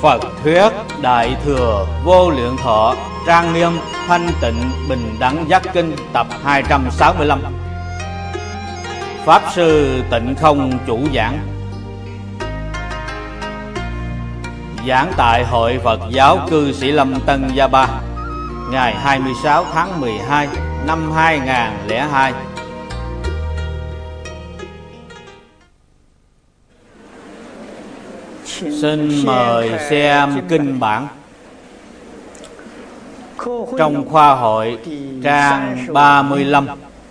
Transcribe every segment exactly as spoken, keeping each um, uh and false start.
Phật thuyết Đại Thừa Vô Lượng Thọ Trang Nghiêm Thanh Tịnh Bình Đẳng Giác Kinh tập hai trăm sáu mươi lăm. Pháp Sư Tịnh Không chủ giảng. Giảng tại Hội Phật giáo Cư Sĩ Lâm Tân Gia Ba, ngày hai mươi sáu tháng mười hai năm hai nghìn không trăm lẻ hai. Xin mời xem kinh bản. Trong khoa hội trang ba mươi lăm,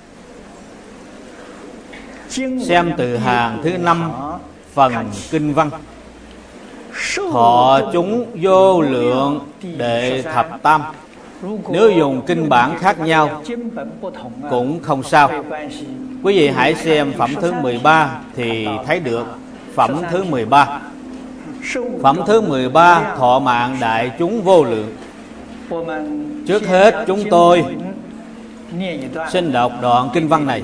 xem từ hàng thứ năm phần kinh văn. Thọ chúng vô lượng đệ thập tam. Nếu dùng kinh bản khác nhau cũng không sao. Quý vị hãy xem phẩm thứ mười ba thì thấy được. Phẩm thứ mười ba. Phẩm thứ mười ba, thọ mạng đại chúng vô lượng. Trước hết chúng tôi xin đọc đoạn kinh văn này.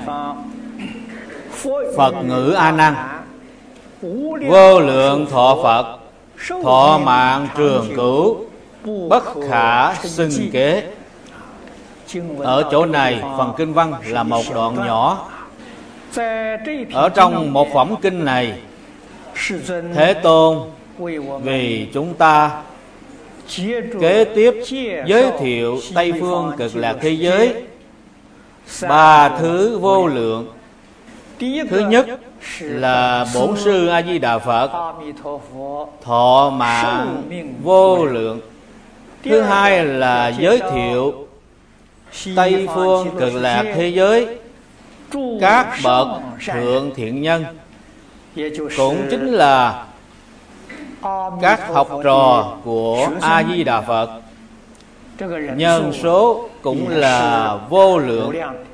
Phật ngữ A Nan: vô lượng thọ Phật, thọ mạng trường cửu, bất khả xưng kế. Ở chỗ này phần kinh văn là một đoạn nhỏ. Ở trong một phẩm kinh này, Thế Tôn vì chúng ta kế tiếp giới thiệu Tây Phương Cực Lạc thế giới ba thứ vô lượng. Thứ nhất là Bổn Sư A Di Đà Phật, thọ mạng vô lượng. Thứ hai là giới thiệu Tây Phương Cực Lạc thế giới các bậc thượng thiện nhân, cũng chính là các học trò của A Di Đà Phật. Nhân số cũng là vô lượng.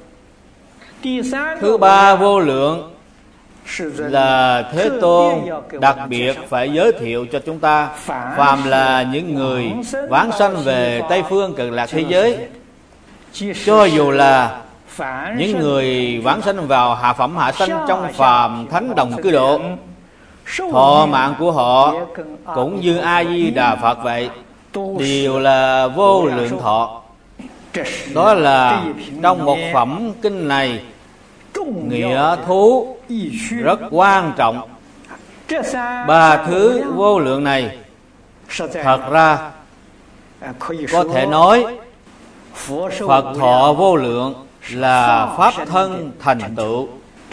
Thứ ba vô lượng là Thế Tôn đặc biệt phải giới thiệu cho chúng ta, phàm là những người vãng sanh về Tây Phương Cực Lạc thế giới, cho dù là những người vãng sanh vào hạ phẩm hạ sanh trong phàm thánh đồng cư độ, thọ mạng của họ cũng như A Di Đà Phật vậy, đều là vô lượng thọ. Đó là trong một phẩm kinh này nghĩa thú rất quan trọng. Ba thứ vô lượng này thật ra có thể nói Phật thọ vô lượng là pháp thân thành tựu.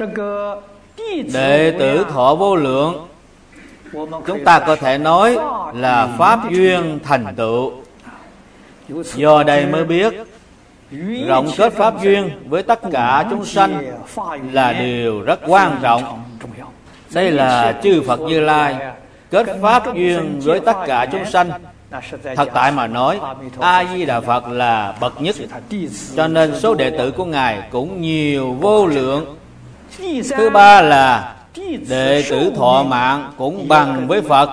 Đệ tử thọ vô lượng chúng ta có thể nói là pháp duyên thành tựu. Do đây mới biết rộng kết pháp duyên với tất cả chúng sanh là điều rất quan trọng. Đây là chư Phật Như Lai kết pháp duyên với tất cả chúng sanh. Thật tại mà nói, A Di Đà Phật là bậc nhất, cho nên số đệ tử của Ngài cũng nhiều vô lượng. Thứ ba là đệ tử thọ mạng cũng bằng với Phật.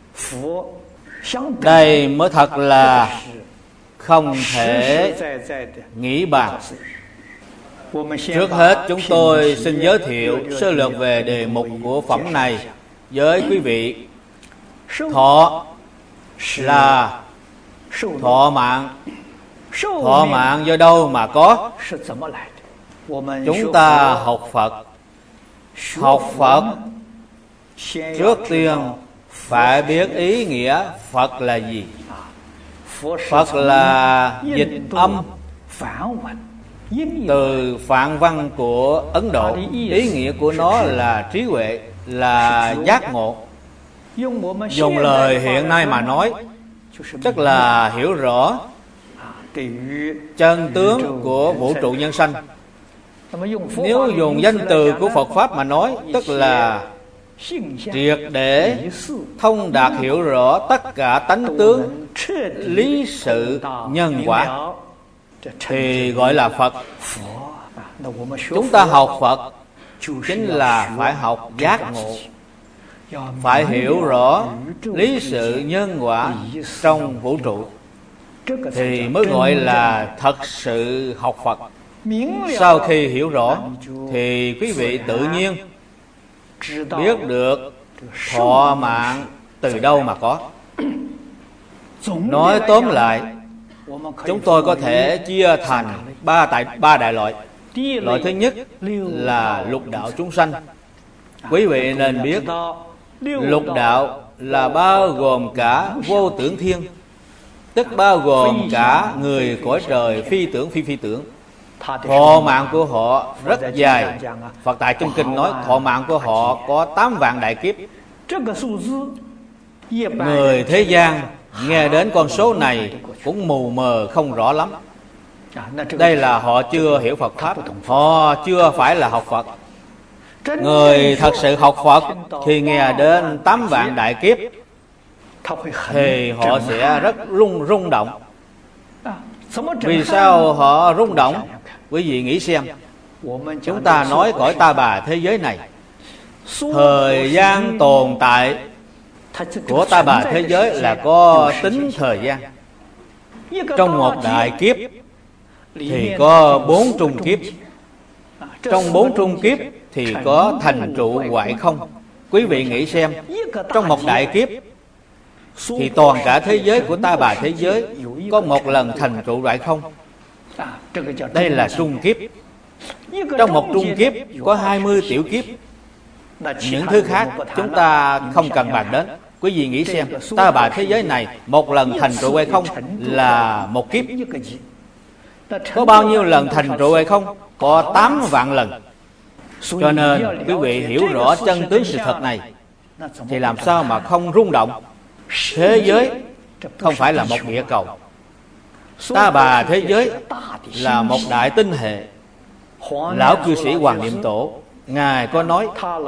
Đây mới thật là không thể nghĩ bàn. Trước hết chúng tôi xin giới thiệu sơ lược về đề mục của phẩm này với quý vị. Thọ là thọ mạng. Thọ mạng do đâu mà có? Chúng ta học Phật. Học Phật trước tiên phải biết ý nghĩa Phật là gì. Phật là dịch âm từ Phạn văn của Ấn Độ. Ý nghĩa của nó là trí huệ, là giác ngộ. Dùng lời hiện nay mà nói, tức là hiểu rõ chân tướng của vũ trụ nhân sanh. Nếu dùng danh từ của Phật Pháp mà nói, tức là triệt để thông đạt hiểu rõ tất cả tánh tướng, lý sự, nhân quả, thì gọi là Phật. Chúng ta học Phật chính là phải học giác ngộ, phải hiểu rõ lý sự nhân quả trong vũ trụ, thì mới gọi là thật sự học Phật. Sau khi hiểu rõ thì quý vị tự nhiên biết được thọ mạng từ đâu mà có. Nói tóm lại, chúng tôi có thể chia thành ba đại, ba đại loại. Loại thứ nhất là lục đạo chúng sanh. Quý vị nên biết, lục đạo là bao gồm cả vô tưởng thiên, tức bao gồm cả người cõi trời phi tưởng phi phi tưởng. Thọ mạng của họ rất dài. Phật tại trong kinh nói thọ mạng của họ có tám vạn đại kiếp. Người thế gian nghe đến con số này cũng mù mờ không rõ lắm. Đây là họ chưa hiểu Phật Pháp, họ chưa phải là học Phật. Người thật sự học Phật khi nghe đến tám vạn đại kiếp thì họ sẽ rất rung rung động. Vì sao họ rung động? Quý vị nghĩ xem. Chúng ta nói cõi ta bà thế giới này, thời gian tồn tại của ta bà thế giới là có tính thời gian. Trong một đại kiếp thì có bốn trung kiếp. Trong bốn trung kiếp thì có thành trụ hoại không. Quý vị nghĩ xem, trong một đại kiếp thì toàn cả thế giới của ta bà thế giới có một lần thành trụ hoại không. Đây là trung kiếp. Trong một trung kiếp có hai mươi tiểu kiếp. Những thứ khác chúng ta không cần bàn đến. Quý vị nghĩ xem, ta bà thế giới này một lần thành trụ hay không là một kiếp. Có bao nhiêu lần thành trụ hay không? Có tám vạn lần. Cho nên quý vị hiểu rõ chân tướng sự thật này thì làm sao mà không rung động. Thế giới không phải là một địa cầu. Ta bà thế giới là một đại tinh hệ. Lão cư sĩ Hoàng Niệm Tổ Ngài có nói,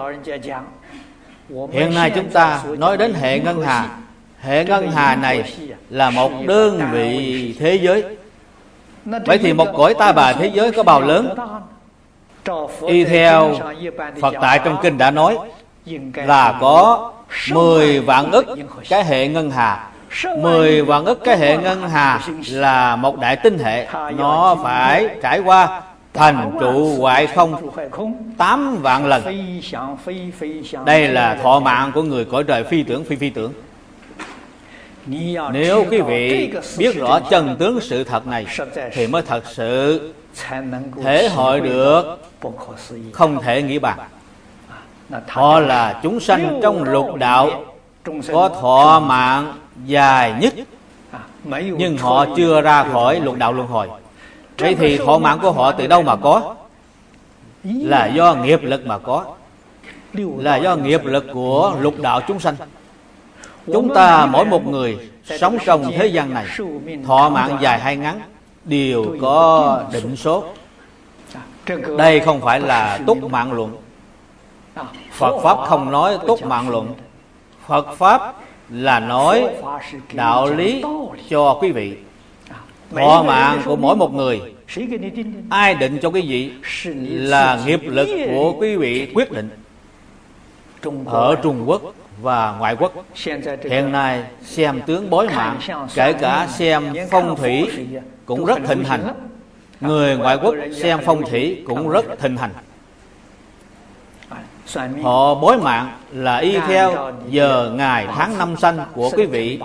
hiện nay chúng ta nói đến hệ ngân hà. Hệ ngân hà này là một đơn vị thế giới. Vậy thì một cõi ta bà thế giới có bao lớn? Y theo Phật tại trong kinh đã nói là có mười vạn ức cái hệ ngân hà. Mười vạn ức cái hệ ngân hà là một đại tinh hệ. Nó phải trải qua thành trụ hoại không tám vạn lần. Đây là thọ mạng của người cõi trời phi tưởng phi phi tưởng. Nếu quý vị biết rõ chân tướng sự thật này thì mới thật sự thể hội được không thể nghĩ bàn. Họ là chúng sanh trong lục đạo, có thọ mạng dài nhất, nhưng họ chưa ra khỏi lục đạo luân hồi. Vậy thì thọ mạng của họ từ đâu mà có? Là do nghiệp lực mà có. Là do nghiệp lực của lục đạo chúng sanh. Chúng ta mỗi một người sống trong thế gian này, thọ mạng dài hay ngắn đều có định số. Đây không phải là túc mạng luận. Phật Pháp không nói túc mạng luận. Phật Pháp là nói đạo lý cho quý vị. Thọ mạng của mỗi một người, ai định cho quý vị? Là nghiệp lực của quý vị quyết định. Ở Trung Quốc và ngoại quốc hiện nay xem tướng bói mạng, kể cả xem phong thủy cũng rất thịnh hành. Người ngoại quốc xem phong thủy cũng rất thịnh hành. Họ bói mạng là y theo giờ ngày tháng năm sanh của quý vị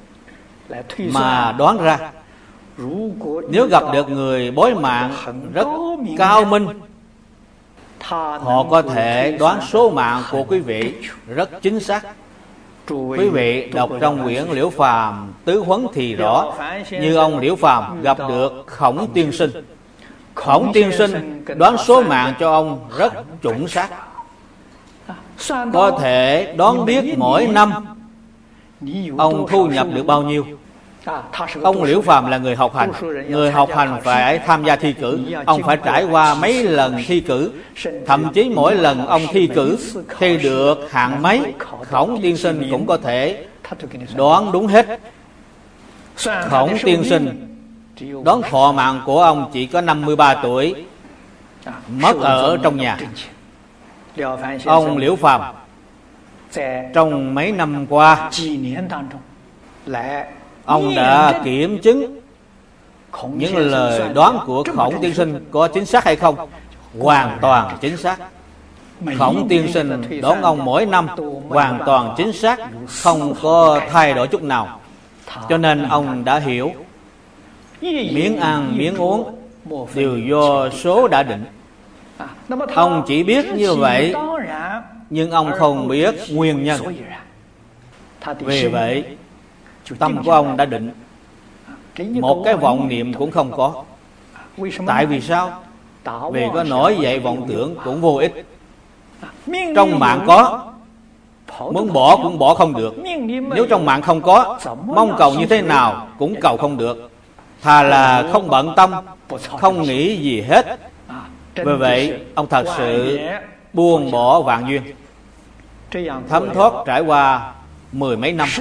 mà đoán ra. Nếu gặp được người bói mạng rất cao minh, họ có thể đoán số mạng của quý vị rất chính xác. Quý vị đọc trong quyển Liễu Phàm Tứ Huấn thì rõ, như ông Liễu Phàm gặp được Khổng tiên sinh. Khổng tiên sinh đoán số mạng cho ông rất chuẩn xác, có thể đoán biết mỗi năm ông thu nhập được bao nhiêu. Ông Liễu Phàm là người học hành. Người học hành phải tham gia thi cử. Ông phải trải qua mấy lần thi cử. Thậm chí mỗi lần ông thi cử thi được hạng mấy, Khổng tiên sinh cũng có thể đoán đúng hết. Khổng tiên sinh đoán thọ mạng của ông chỉ có năm mươi ba tuổi, mất ở trong nhà. Ông Liễu Phàm trong mấy năm qua, ông đã kiểm chứng những lời đoán của Khổng tiên sinh có chính xác hay không. Hoàn toàn chính xác. Khổng tiên sinh đoán ông mỗi năm hoàn toàn chính xác, không có thay đổi chút nào. Cho nên ông đã hiểu miếng ăn miếng uống đều do số đã định. Ông chỉ biết như vậy, nhưng ông không biết nguyên nhân. Vì vậy tâm của ông đã định, một cái vọng niệm cũng không có. Tại vì sao? Vì có nổi dậy vọng tưởng cũng vô ích. Trong mạng có, muốn bỏ cũng bỏ không được. Nếu trong mạng không có, mong cầu như thế nào cũng cầu không được. Thà là không bận tâm, không nghĩ gì hết. Vì vậy ông thật sự buông bỏ vạn duyên. Thấm thoát trải qua mười mấy năm,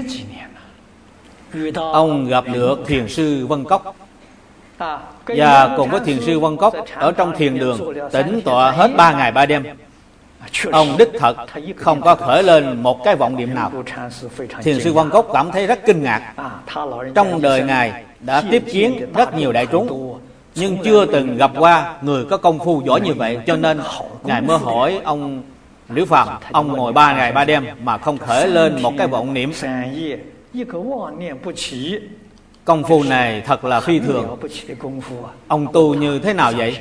ông gặp được thiền sư Vân Cốc. Và cùng với thiền sư Vân Cốc ở trong thiền đường tĩnh tọa hết ba ngày ba đêm. Ông đích thật không có khởi lên một cái vọng niệm nào. Thiền sư Vân Cốc cảm thấy rất kinh ngạc. Trong đời Ngài đã tiếp kiến rất nhiều đại chúng, nhưng chưa từng gặp qua người có công phu giỏi như vậy. Cho nên Ngài mới hỏi ông Liễu Phàm, ông ngồi ba ngày ba đêm mà không khởi lên một cái vọng niệm. Công phu này thật là phi thường. Ông tu như thế nào vậy?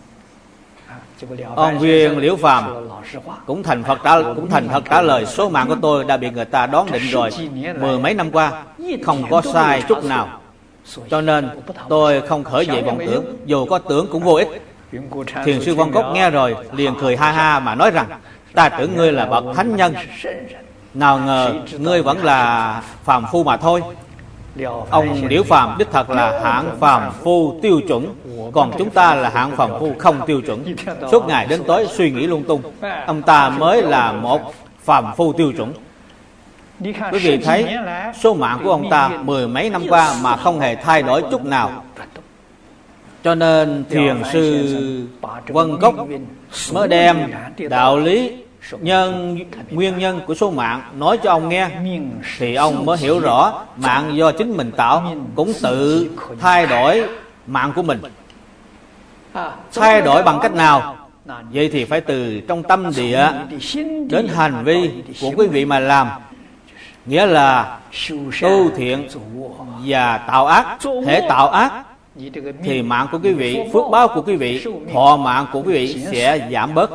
Ông Viên Liễu Phàm cũng thành Phật trả cũng thành thật trả lời: số mạng của tôi đã bị người ta đoán định rồi, mười mấy năm qua không có sai chút nào. Cho nên tôi không khởi dậy vọng tưởng, dù có tưởng cũng vô ích. Thiền sư Vân Cốc nghe rồi liền cười ha ha mà nói rằng: ta tưởng ngươi là bậc thánh nhân, nào ngờ ngươi vẫn là phàm phu mà thôi. Ông Liễu Phàm đích thật là hạng phàm phu tiêu chuẩn, còn chúng ta là hạng phàm phu không tiêu chuẩn. Suốt ngày đến tối suy nghĩ lung tung, ông ta mới là một phàm phu tiêu chuẩn. Quý vị thấy số mạng của ông ta mười mấy năm qua mà không hề thay đổi chút nào. Cho nên thiền sư Vân Cốc mới đem đạo lý nhân nguyên nhân của số mạng nói cho ông nghe, thì ông mới hiểu rõ mạng do chính mình tạo, cũng tự thay đổi mạng của mình. Thay đổi bằng cách nào? Vậy thì phải từ trong tâm địa đến hành vi của quý vị mà làm. Nghĩa là tu thiện và tạo ác. Hễ tạo ác thì mạng của quý vị, phước báo của quý vị, thọ mạng của quý vị sẽ giảm bớt,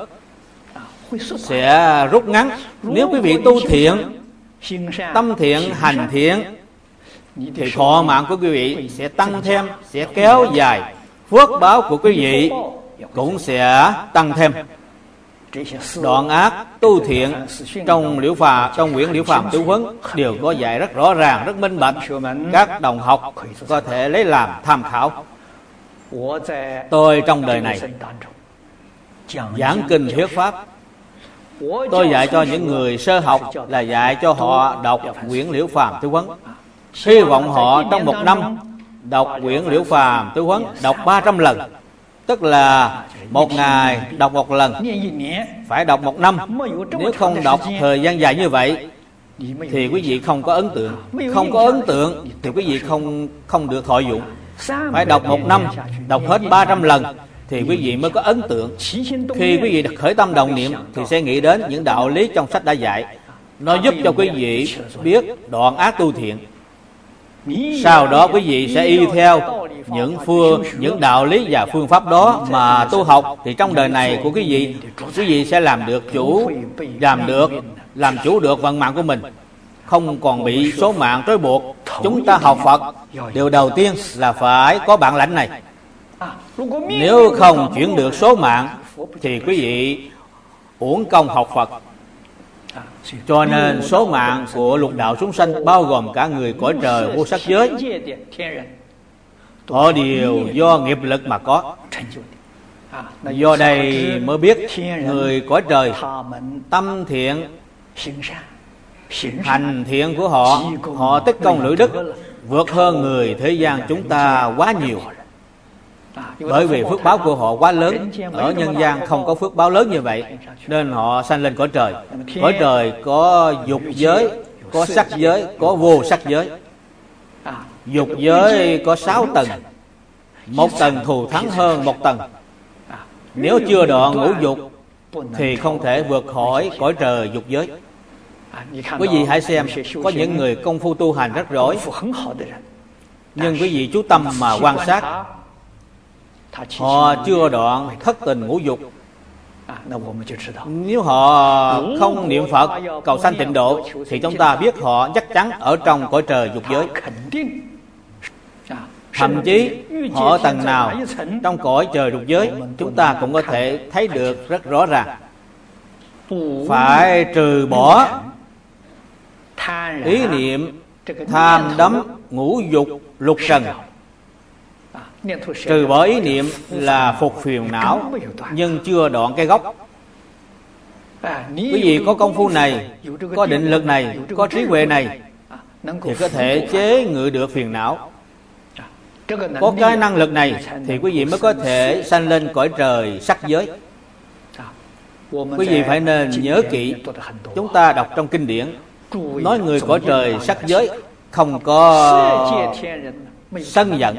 sẽ rút ngắn. Nếu quý vị tu thiện, tâm thiện, hành thiện, thì thọ mạng của quý vị sẽ tăng thêm, sẽ kéo dài. Phước báo của quý vị cũng sẽ tăng thêm. Đoạn ác, tu thiện trong liễu phàm, trong quyển Liễu Phàm Tứ Huấn đều có dạy rất rõ ràng, rất minh bạch. Các đồng học có thể lấy làm tham khảo. Tôi trong đời này giảng kinh thuyết pháp, tôi dạy cho những người sơ học là dạy cho họ đọc quyển Liễu Phàm Tứ Huấn. Hy vọng họ trong một năm đọc quyển Liễu Phàm Tứ Huấn đọc ba trăm lần. Tức là một ngày đọc một lần, phải đọc một năm. Nếu không đọc thời gian dài như vậy thì quý vị không có ấn tượng. Không có ấn tượng thì quý vị không không được thọ dụng. Phải đọc một năm, đọc hết ba trăm lần thì quý vị mới có ấn tượng. Khi quý vị khởi tâm đồng niệm thì sẽ nghĩ đến những đạo lý trong sách đã dạy. Nó giúp cho quý vị biết đoạn ác tu thiện. Sau đó quý vị sẽ y theo những phương, những đạo lý và phương pháp đó mà tu học, thì trong đời này của quý vị, quý vị sẽ làm được chủ, làm được, làm chủ được vận mạng của mình, không còn bị số mạng trói buộc. Chúng ta học Phật, điều đầu tiên là phải có bản lãnh này. Nếu không chuyển được số mạng thì quý vị uổng công học Phật. Cho nên số mạng của lục đạo chúng sanh bao gồm cả người cõi trời vô sắc giới, họ đều do nghiệp lực mà có. Do đây mới biết người cõi trời tâm thiện, hành thiện của họ, họ tích công lũy đức vượt hơn người thế gian chúng ta quá nhiều. Bởi vì phước báo của họ quá lớn, ở nhân gian không có phước báo lớn như vậy, nên họ sanh lên cõi trời. Cõi trời có dục giới, có sắc giới, có vô sắc giới. Dục giới có sáu tầng, một tầng thù thắng hơn một tầng. Nếu chưa đoạn ngũ dục thì không thể vượt khỏi cõi trời dục giới. Quý vị hãy xem, có những người công phu tu hành rất giỏi, nhưng quý vị chú tâm mà quan sát, họ chưa đoạn thất tình ngũ dục. Nếu họ không niệm Phật cầu sanh tịnh độ thì chúng ta biết họ chắc chắn ở trong cõi trời dục giới. Thậm chí họ tầng nào trong cõi trời dục giới chúng ta cũng có thể thấy được rất rõ ràng. Phải trừ bỏ ý niệm tham đắm ngũ dục lục trần. Trừ bỏ ý niệm là phục phiền não, nhưng chưa đoạn cái gốc. Quý vị có công phu này, có định lực này, có trí huệ này thì có thể chế ngự được phiền não. Có cái năng lực này thì quý vị mới có thể sanh lên cõi trời sắc giới. Quý vị phải nên nhớ kỹ, chúng ta đọc trong kinh điển nói người cõi trời sắc giới không có sân giận.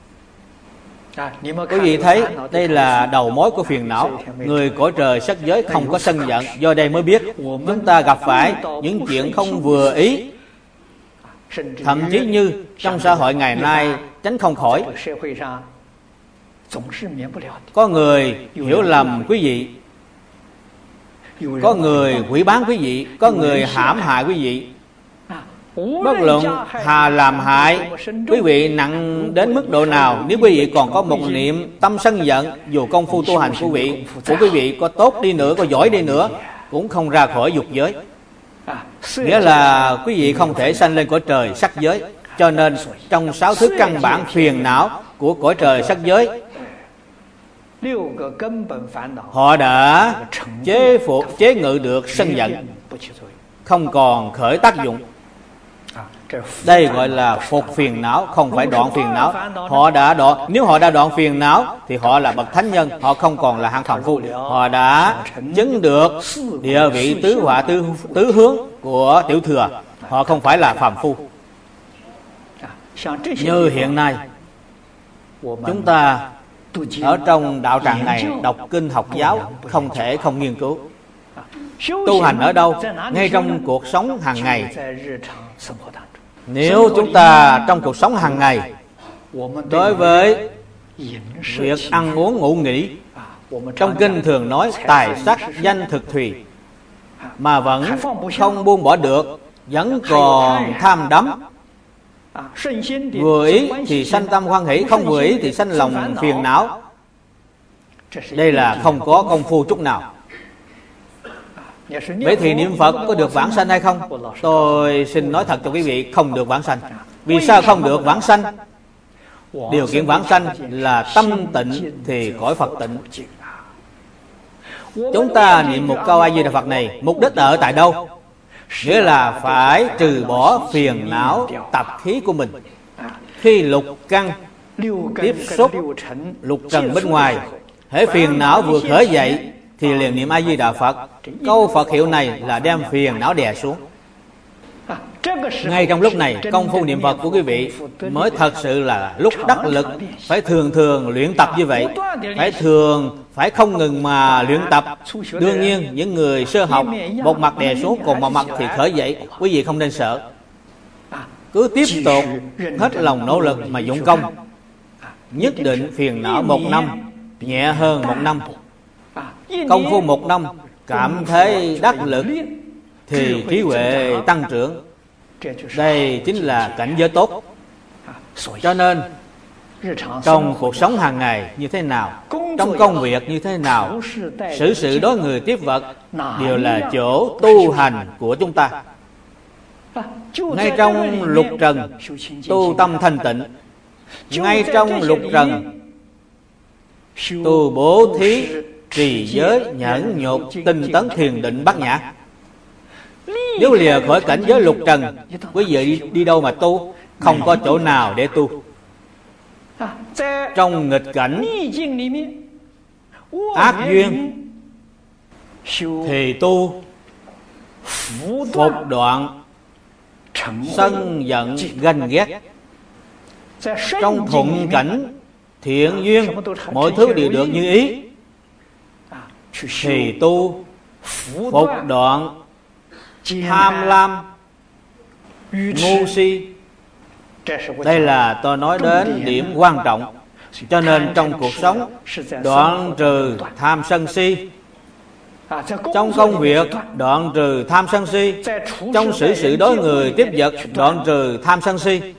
Quý vị thấy đây là đầu mối của phiền não. Người cõi trời sắc giới không có sân giận. Do đây mới biết chúng ta gặp phải những chuyện không vừa ý, thậm chí như trong xã hội ngày nay tránh không khỏi. Có người hiểu lầm quý vị, có người quỷ bán quý vị, có người hãm hại quý vị. Bất luận hà làm hại quý vị nặng đến mức độ nào, nếu quý vị còn có một niệm tâm sân giận, dù công phu tu hành của quý vị của quý vị có tốt đi nữa, có giỏi đi nữa, cũng không ra khỏi dục giới. Nghĩa là quý vị không thể sanh lên cõi trời sắc giới. Cho nên trong sáu thứ căn bản phiền não của cõi trời sắc giới, họ đã chế phục chế ngự được sân giận, không còn khởi tác dụng. Đây gọi là phục phiền não, không phải đoạn phiền não. Họ đã đoạn, nếu họ đã đoạn phiền não thì họ là bậc thánh nhân, họ không còn là hạng phàm phu. Họ đã chứng được địa vị tứ hỏa tứ, tứ hướng của tiểu thừa, họ không phải là phàm phu. Như hiện nay chúng ta ở trong đạo tràng này đọc kinh học giáo, không thể không nghiên cứu. Tu hành ở đâu? Ngay trong cuộc sống hàng ngày. Nếu chúng ta trong cuộc sống hàng ngày, đối với việc ăn uống ngủ nghỉ, trong kinh thường nói tài sắc danh thực thùy, mà vẫn không buông bỏ được, vẫn còn tham đắm. Vừa ý thì sanh tâm hoan hỷ, không vừa ý thì sanh lòng phiền não. Đây là không có công phu chút nào. Vậy thì niệm Phật có được vãng sanh hay không? Tôi xin nói thật cho quý vị, không được vãng sanh. Vì sao không được vãng sanh? Điều kiện vãng sanh là tâm tịnh thì cõi Phật tịnh. Chúng ta niệm một câu A Di Đà Phật này, mục đích ở tại đâu? Nghĩa là phải trừ bỏ phiền não tập khí của mình. Khi lục căn tiếp xúc lục trần bên ngoài, hễ phiền não vừa khởi dậy thì liền niệm A Di Đà Phật. Câu Phật hiệu này là đem phiền não đè xuống. Ngay trong lúc này, công phu niệm Phật của quý vị mới thật sự là lúc đắc lực. Phải thường thường luyện tập như vậy, phải thường, phải không ngừng mà luyện tập. Đương nhiên những người sơ học, một mặt đè xuống, còn một mặt thì khởi dậy. Quý vị không nên sợ, cứ tiếp tục hết lòng nỗ lực mà dụng công. Nhất định phiền não một năm nhẹ hơn một năm. Công phu một năm cảm thấy đắc lực thì trí huệ tăng trưởng. Đây chính là cảnh giới tốt. Cho nên trong cuộc sống hàng ngày như thế nào, trong công việc như thế nào, xử sự đối người tiếp vật đều là chỗ tu hành của chúng ta. Ngay trong lục trần tu tâm thanh tịnh, ngay trong lục trần tu bố thí, trì giới, nhẫn nhục, tinh tấn, thiền định, bát nhã. Nếu lìa khỏi cảnh giới lục trần, quý vị đi, đi đâu mà tu? Không có chỗ nào để tu. Trong nghịch cảnh ác duyên thì tu phục đoạn sân giận ganh ghét. Trong thuận cảnh thiện duyên, mọi thứ đều được như ý thì tu phục đoạn tham lam, ngu si. Đây là tôi nói đến điểm quan trọng. Cho nên trong cuộc sống, đoạn trừ tham sân si. Trong công việc, đoạn trừ tham sân si. Trong xử sự đối người tiếp vật, đoạn trừ tham sân si.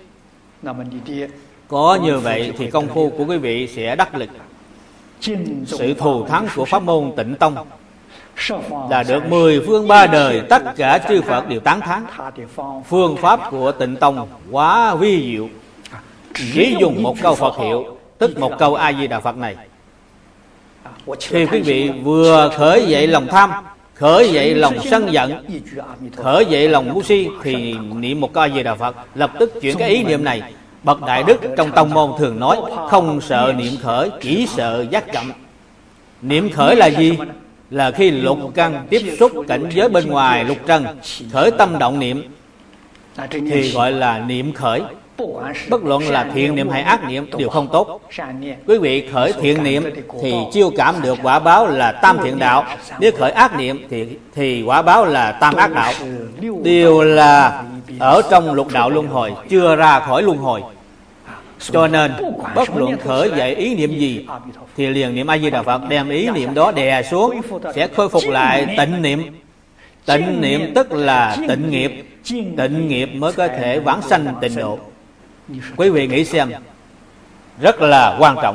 Có như vậy thì công phu của quý vị sẽ đắc lực. Sự thù thắng của pháp môn Tịnh Tông là được mười phương ba đời tất cả chư Phật đều tán thán. Phương pháp của Tịnh Tông quá vi diệu. Chỉ dùng một câu Phật hiệu, tức một câu A Di Đà Phật này, thì quý vị vừa khởi dậy lòng tham, khởi dậy lòng sân giận, khởi dậy lòng ngu si, thì niệm một câu A Di Đà Phật, lập tức chuyển cái ý niệm này. Bậc đại đức trong tông môn thường nói, không sợ niệm khởi, chỉ sợ giác chậm. Niệm khởi là gì? Là khi lục căn tiếp xúc cảnh giới bên ngoài lục trần, khởi tâm động niệm thì gọi là niệm khởi. Bất luận là thiện niệm hay ác niệm đều không tốt. Quý vị khởi thiện niệm thì chiêu cảm được quả báo là tam thiện đạo. Nếu khởi ác niệm thì, thì quả báo là tam ác đạo. Đều là ở trong lục đạo luân hồi, chưa ra khỏi luân hồi. Cho nên bất luận khởi dậy ý niệm gì thì liền niệm A Di Đà Phật, đem ý niệm đó đè xuống, sẽ khôi phục lại tịnh niệm. Tịnh niệm tức là tịnh nghiệp. Tịnh nghiệp mới có thể vãng sanh tịnh độ. Quý vị nghĩ xem, rất là quan trọng.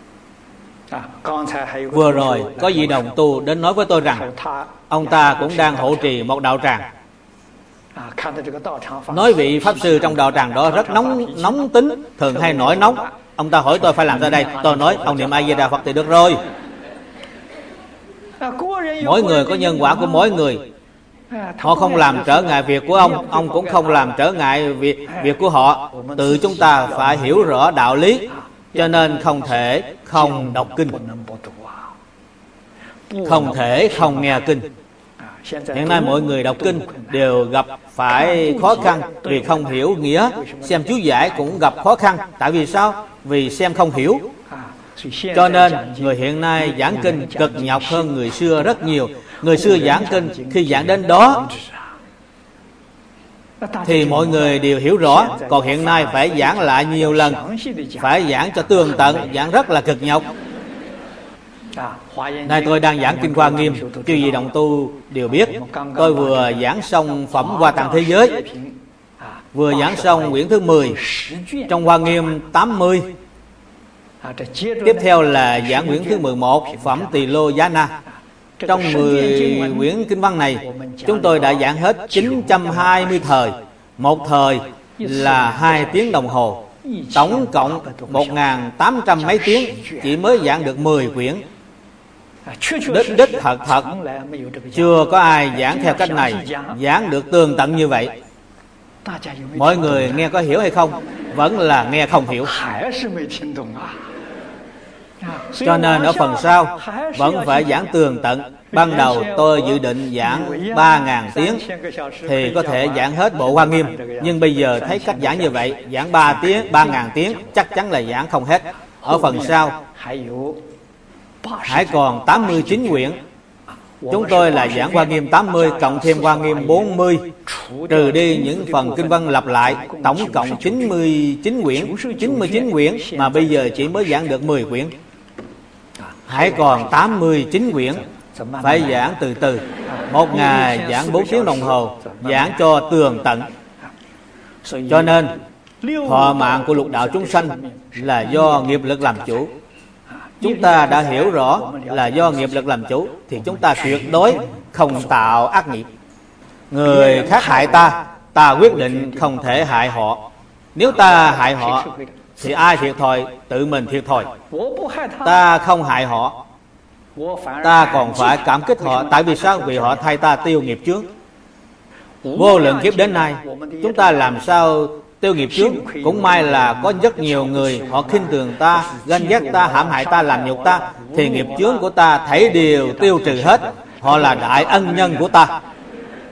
Vừa rồi có vị đồng tu đến nói với tôi rằng ông ta cũng đang hộ trì một đạo tràng. Nói vị pháp sư trong đạo tràng đó rất nóng nóng tính, thường hay nổi nóng. Ông ta hỏi tôi phải làm sao đây? Tôi nói ông niệm A Di Đà Phật thì được rồi. Mỗi người có nhân quả của mỗi người. Họ không làm trở ngại việc của ông, ông cũng không làm trở ngại việc, việc của họ. Tự chúng ta phải hiểu rõ đạo lý. Cho nên không thể không đọc kinh, không thể không nghe kinh. Hiện nay mọi người đọc kinh đều gặp phải khó khăn vì không hiểu nghĩa. Xem chú giải cũng gặp khó khăn. Tại vì sao? Vì xem không hiểu. Cho nên người hiện nay giảng kinh cực nhọc hơn người xưa rất nhiều. Người xưa giảng kinh, khi giảng đến đó thì mọi người đều hiểu rõ. Còn hiện nay phải giảng lại nhiều lần, phải giảng cho tường tận, giảng rất là cực nhọc. Nay tôi đang giảng Kinh Hoa Nghiêm, chư vị đồng tu đều biết. Tôi vừa giảng xong Phẩm Hoa Tạng Thế Giới, vừa giảng xong quyển thứ mười trong Hoa Nghiêm tám mươi. Tiếp theo là giảng quyển thứ mười một, Phẩm Tỳ Lô Giá Na. Trong mười quyển kinh văn này, chúng tôi đã giảng hết chín trăm hai mươi thời. Một thời là hai tiếng đồng hồ. Tổng cộng một nghìn tám trăm mấy tiếng, chỉ mới giảng được mười quyển. Đích đích thật thật chưa có ai giảng theo cách này, giảng được tường tận như vậy. Mọi người nghe có hiểu hay không? Vẫn là nghe không hiểu. Cho nên ở phần sau vẫn phải giảng tường tận. Ban đầu tôi dự định giảng ba nghìn tiếng thì có thể giảng hết bộ Hoa Nghiêm. Nhưng bây giờ thấy cách giảng như vậy, giảng ba tiếng, ba nghìn tiếng chắc chắn là giảng không hết. Ở phần sau hãy còn tám mươi chín quyển. Chúng tôi là giảng Hoa Nghiêm tám mươi cộng thêm Hoa Nghiêm bốn mươi, trừ đi những phần kinh văn lặp lại. Tổng cộng chín mươi chín quyển, chín mươi chín quyển mà bây giờ chỉ mới giảng được mười quyển. Hãy còn tám mươi chín quyển, phải giảng từ từ. Một ngày giảng bốn tiếng đồng hồ, giảng cho tường tận. Cho nên thọ mạng của lục đạo chúng sanh là do nghiệp lực làm chủ. Chúng ta đã hiểu rõ là do nghiệp lực làm chủ thì chúng ta tuyệt đối không tạo ác nghiệp. Người khác hại ta, ta quyết định không thể hại họ. Nếu ta hại họ thì ai thiệt thòi? Tự mình thiệt thòi. Ta không hại họ, ta còn phải cảm kích họ. Tại vì sao? Vì họ thay ta tiêu nghiệp chướng. Vô lượng kiếp đến nay chúng ta làm sao tiêu nghiệp chướng? Cũng may là có rất nhiều người họ khinh thường ta, ganh ghét ta, hãm hại ta, làm nhục ta, thì nghiệp chướng của ta thảy đều tiêu trừ hết. Họ là đại ân nhân của ta.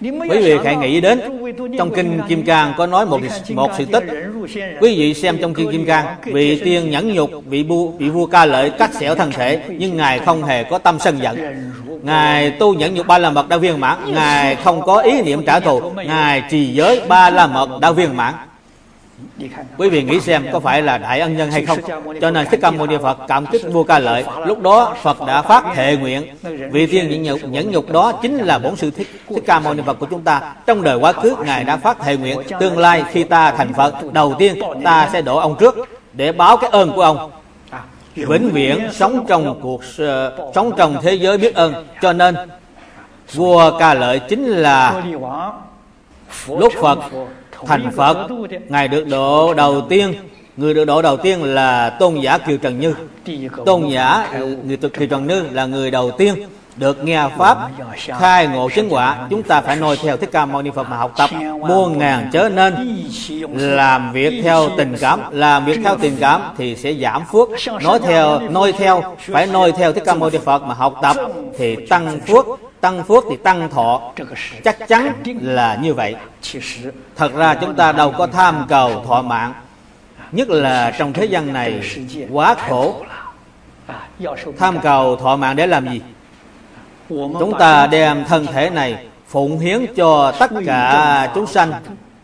Quý vị hãy nghĩ đến trong kinh Kim Cang có nói một một sự tích. Quý vị xem trong kinh Kim Cang, vị tiên nhẫn nhục vị vua vị vua Ca Lợi cắt xẻo thân thể, nhưng ngài không hề có tâm sân giận. Ngài tu nhẫn nhục ba la mật đã viên mãn, ngài không có ý niệm trả thù, ngài trì giới ba la mật đã viên mãn. Quý vị nghĩ xem có phải là đại ân nhân hay không? Cho nên Thích Ca Mâu Ni Phật cảm kích vua Ca Lợi. Lúc đó Phật đã phát thệ nguyện, vị tiên nhẫn nhục, nhẫn nhục đó chính là bổn sư Thích, Thích Ca Mâu Ni Phật của chúng ta. Trong đời quá khứ ngài đã phát thệ nguyện, tương lai khi ta thành Phật, đầu tiên ta sẽ độ ông trước để báo cái ơn của ông, vĩnh viễn sống trong cuộc uh, sống trong thế giới biết ơn. Cho nên vua Ca Lợi chính là lúc Phật thành Phật, ngài được độ đầu tiên. Người được độ đầu tiên là Tôn giả Kiều Trần Như. Tôn giả người Kiều Trần Như là người đầu tiên được nghe pháp khai ngộ chứng quả. Chúng ta phải noi theo Thích Ca Mâu Ni Phật mà học tập. Muôn ngàn chớ nên làm việc theo tình cảm. Làm việc theo tình cảm thì sẽ giảm phước. Nói theo, noi theo, phải noi theo Thích Ca Mâu Ni Phật mà học tập thì tăng phước. Tăng phước thì tăng thọ, chắc chắn là như vậy. Thật ra chúng ta đâu có tham cầu thọ mạng, nhất là trong thế gian này quá khổ. Tham cầu thọ mạng để làm gì? Chúng ta đem thân thể này phụng hiến cho tất cả chúng sanh,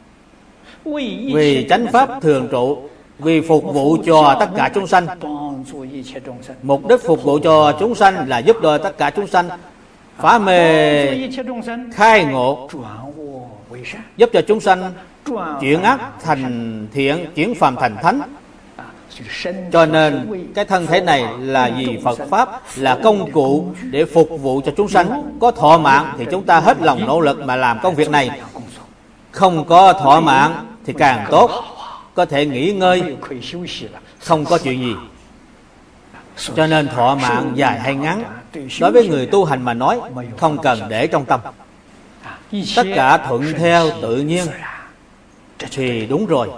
vì chánh pháp thường trụ, vì phục vụ cho tất cả chúng sanh. Mục đích phục vụ cho chúng sanh là giúp đỡ tất cả chúng sanh phá mê khai ngộ, giúp cho chúng sanh chuyển ác thành thiện, chuyển phàm thành thánh. Cho nên cái thân thể này là vì Phật Pháp, là công cụ để phục vụ cho chúng sanh. Có thọ mạng thì chúng ta hết lòng nỗ lực mà làm công việc này. Không có thọ mạng thì càng tốt, có thể nghỉ ngơi, không có chuyện gì. Cho nên thọ mạng dài hay ngắn, đối với người tu hành mà nói, không cần để trong tâm. Tất cả thuận theo tự nhiên thì đúng rồi.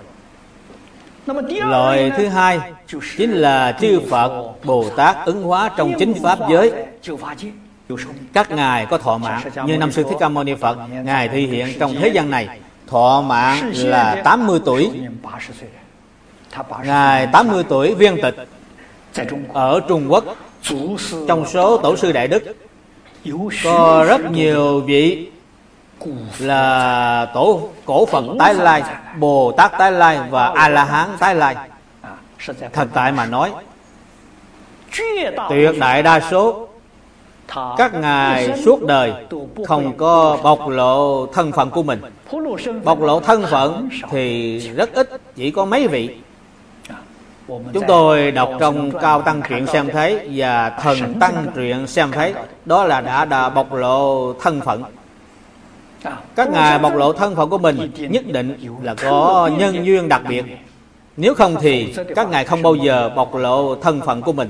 Loại thứ hai chính là chư Phật Bồ Tát ứng hóa trong chính pháp giới. Các ngài có thọ mạng như Năm Sư Thích Ca Mâu Ni Phật, ngài thi hiện trong thế gian này thọ mạng là tám mươi tuổi. Ngài tám mươi tuổi viên tịch ở Trung Quốc. Trong số tổ sư Đại Đức có rất nhiều vị là tổ cổ Phật tái lai, Bồ Tát tái lai và A La Hán tái lai. Thật tại mà nói, tuyệt đại đa số các ngài suốt đời không có bộc lộ thân phận của mình. Bộc lộ thân phận thì rất ít, chỉ có mấy vị. Chúng tôi đọc trong Cao Tăng Truyện xem thấy và Thần Tăng Truyện xem thấy, đó là đã, đã bộc lộ thân phận. Các ngài bộc lộ thân phận của mình nhất định là có nhân duyên đặc biệt. Nếu không thì các ngài không bao giờ bộc lộ thân phận của mình.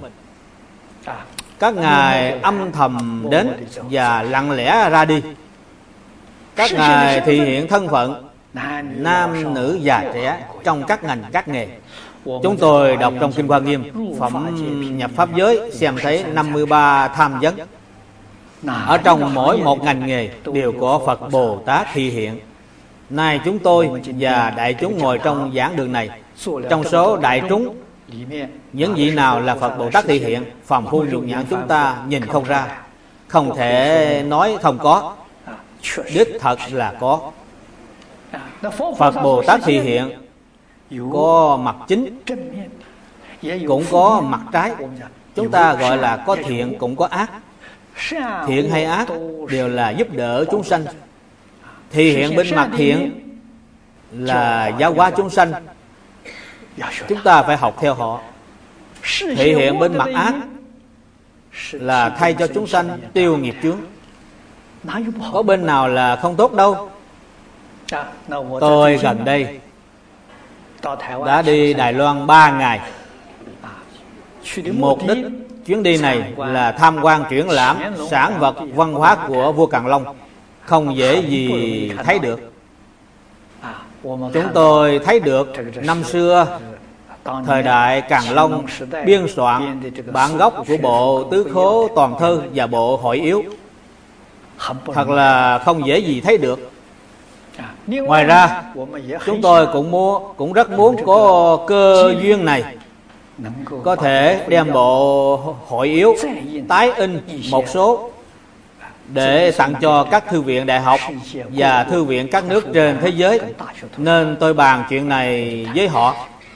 Các ngài âm thầm đến và lặng lẽ ra đi. Các ngài thể hiện thân phận nam nữ già trẻ trong các ngành các nghề. Chúng tôi đọc trong Kinh Hoa Nghiêm phẩm nhập pháp giới xem thấy năm mươi ba tham vấn. Ở trong mỗi một ngành nghề đều có Phật Bồ Tát thi hiện. Nay chúng tôi và đại chúng ngồi trong giảng đường này, trong số đại chúng, những vị nào là Phật Bồ Tát thi hiện, phàm phu nhục nhãn chúng ta nhìn không ra, không thể nói không có. Đích thật là có. Phật Bồ Tát thi hiện có mặt chính, cũng có mặt trái. Chúng ta gọi là có thiện cũng có ác. Thiện hay ác đều là giúp đỡ chúng sanh. Thì hiện bên mặt thiện là giáo hóa chúng sanh, chúng ta phải học theo họ. Thể hiện bên mặt ác là thay cho chúng sanh tiêu nghiệp chướng. Có bên nào là không tốt đâu. Tôi gần đây đã đi Đài Loan ba ngày. Mục đích chuyến đi này là tham quan triển lãm sản vật văn hóa của vua Càn Long. Không dễ gì thấy được. Chúng tôi thấy được năm xưa, thời đại Càn Long biên soạn bản gốc của bộ Tứ Khố Toàn Thư và bộ Hội Yếu. thật là không dễ gì thấy được. Ngoài ra, chúng tôi cũng muốn cũng rất muốn có cơ duyên này, có thể đem bộ hội yếu tái in một số để tặng cho các thư viện đại học và thư viện các nước trên thế giới, nên tôi bàn chuyện này với họ.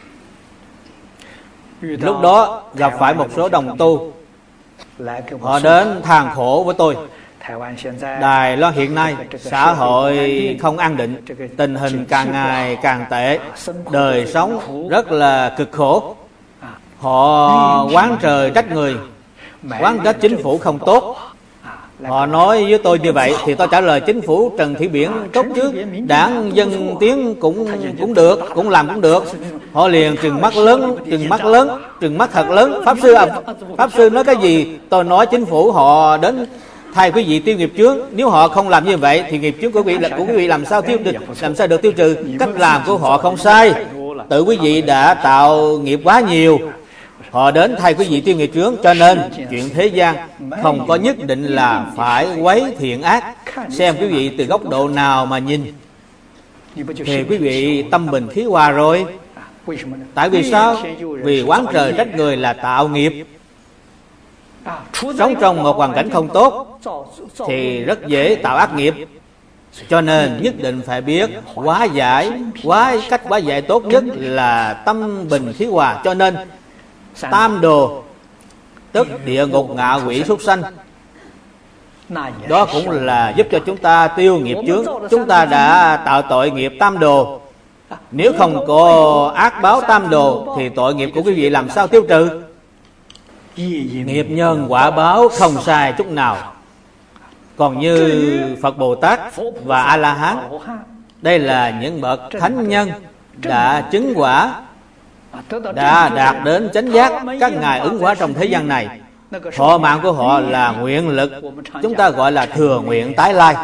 Lúc đó gặp phải một số đồng tu, họ đến than khổ với tôi. Đài Loan hiện nay xã hội không an định, tình hình càng ngày càng tệ, đời sống rất là cực khổ. Họ oán trời trách người, oán trách chính phủ không tốt. Họ nói với tôi như vậy thì tôi trả lời chính phủ Trần Thị Biển tốt chứ, đảng Dân Tiến cũng cũng được, cũng làm cũng được. Họ liền trừng mắt lớn, trừng mắt lớn, trừng mắt thật lớn. Pháp sư à, Pháp sư nói cái gì? Tôi nói chính phủ họ đến thay quý vị tiêu nghiệp chướng, nếu họ không làm như vậy thì nghiệp chướng của quý vị của quý vị làm sao tiêu được, làm sao được tiêu trừ? Cách làm của họ không sai, tự quý vị đã tạo nghiệp quá nhiều, họ đến thay quý vị tiêu nghiệp chướng. Cho nên chuyện thế gian không có nhất định là phải quấy thiện ác, xem quý vị từ góc độ nào mà nhìn thì quý vị tâm bình khí hòa rồi. Tại vì sao? Vì oán trời trách người là tạo nghiệp. Sống trong một hoàn cảnh không tốt thì rất dễ tạo ác nghiệp, cho nên nhất định phải biết hóa giải. Hóa cách hóa giải tốt nhất là tâm bình khí hòa. Cho nên tam đồ, tức địa ngục, ngạ quỷ, súc sanh, đó cũng là giúp cho chúng ta tiêu nghiệp chướng. Chúng ta đã tạo tội nghiệp tam đồ, nếu không có ác báo tam đồ thì tội nghiệp của quý vị làm sao tiêu trừ? Nghiệp nhân quả báo không sai chút nào. Còn như Phật Bồ Tát và A La Hán, đây là những bậc thánh nhân đã chứng quả, đã đạt đến chánh giác. Các ngài ứng hóa trong thế gian này, thọ mạng của họ là nguyện lực, chúng ta gọi là thừa nguyện tái lai.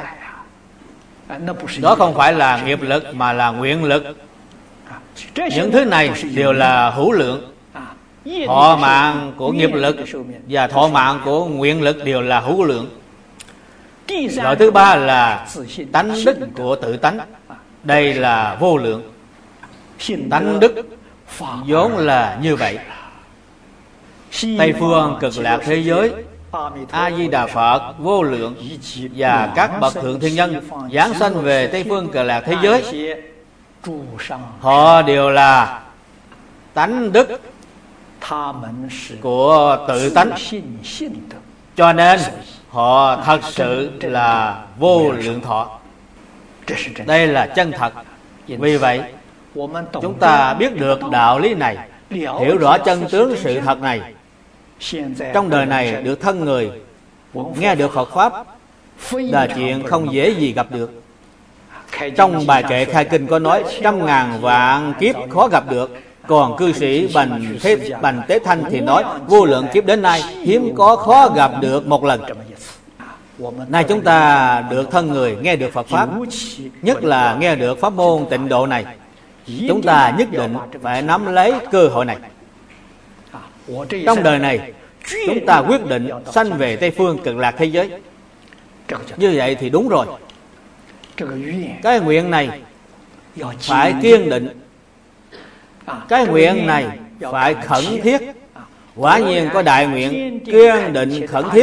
Đó không phải là nghiệp lực mà là nguyện lực. Những thứ này đều là hữu lượng. Thọ mạng của nghiệp lực và thọ mạng của nguyện lực đều là hữu lượng. Loại thứ ba là tánh đức của tự tánh, đây là vô lượng. Tánh đức vốn là như vậy. Tây phương cực lạc thế giới, A Di Đà Phật vô lượng và các bậc thượng thiên nhân giáng sanh về Tây phương cực lạc thế giới, họ đều là tánh đức của tự tánh, cho nên họ thật sự là vô lượng thọ. Đây là chân thật. Vì vậy chúng ta biết được đạo lý này, hiểu rõ chân tướng sự thật này, trong đời này được thân người nghe được Phật Pháp là chuyện không dễ gì gặp được. Trong bài kệ khai kinh có nói trăm ngàn vạn kiếp khó gặp được. Còn cư sĩ Bành Thế, Bành Tế Thanh thì nói vô lượng kiếp đến nay hiếm có khó gặp được một lần. Nay chúng ta được thân người nghe được Phật Pháp, nhất là nghe được pháp môn tịnh độ này, chúng ta nhất định phải nắm lấy cơ hội này. Trong đời này chúng ta quyết định sanh về Tây phương cực lạc thế giới. Như vậy thì đúng rồi. Cái nguyện này phải kiên định, cái nguyện này phải khẩn thiết. Quả nhiên có đại nguyện kiên định khẩn thiết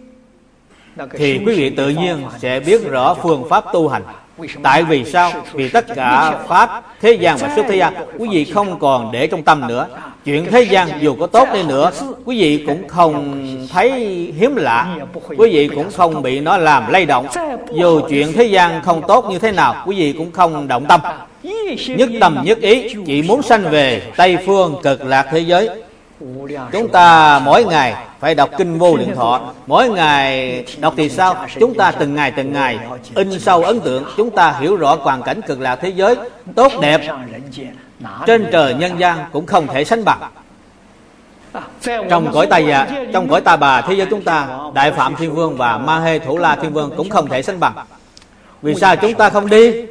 thì quý vị tự nhiên sẽ biết rõ phương pháp tu hành. Tại vì sao? Vì tất cả pháp thế gian và xuất thế gian quý vị không còn để trong tâm nữa. Chuyện thế gian dù có tốt đi nữa, quý vị cũng không thấy hiếm lạ, quý vị cũng không bị nó làm lay động. Dù chuyện thế gian không tốt như thế nào, quý vị cũng không động tâm. Nhất tâm nhất ý chỉ muốn sanh về Tây phương cực lạc thế giới. Chúng ta mỗi ngày phải đọc kinh Vô Lượng Thọ. Mỗi ngày đọc thì sao? Chúng ta từng ngày từng ngày in sâu ấn tượng. Chúng ta hiểu rõ hoàn cảnh cực lạc thế giới tốt đẹp, trên trời nhân gian cũng không thể sánh bằng. Trong cõi ta già, trong cõi ta bà thế giới chúng ta, Đại Phạm Thiên Vương và Ma Hê Thủ La Thiên Vương cũng không thể sánh bằng. Vì sao chúng ta không đi?